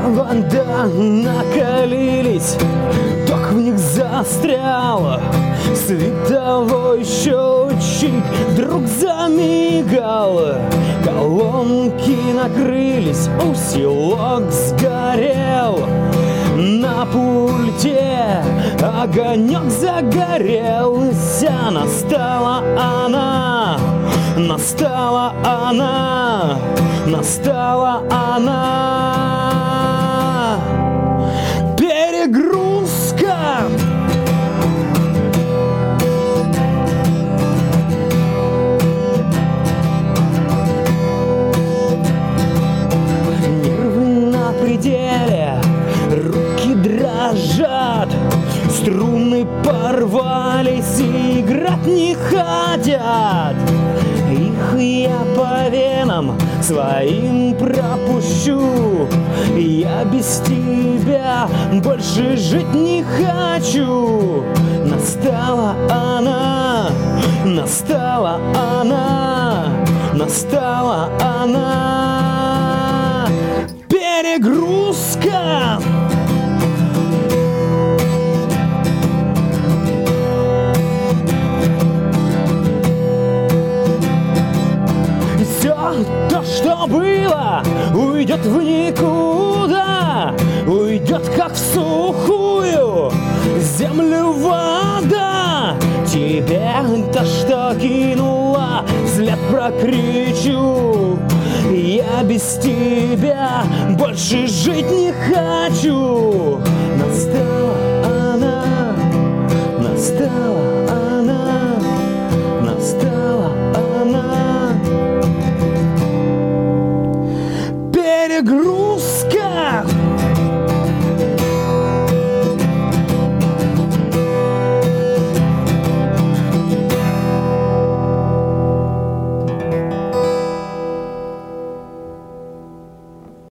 провода накалились, ток в них застрял. Световой счетчик вдруг замигал. Колонки накрылись, усилок сгорел. На пульте огонек загорелся. Настала она, настала она, настала она. Перегрузка. Нервы на пределе, руки дрожат, струны порвались и играть не хотят. Их я по венам своим пропущу. Я без тебя больше жить не хочу. Настала она, настала она, настала она. Перегрузка. То, что было, уйдет в никуда, уйдет как в сухую землю вода. Тебе то, что кинула, вслед прокричу. Я без тебя больше жить не хочу. Настала она, настала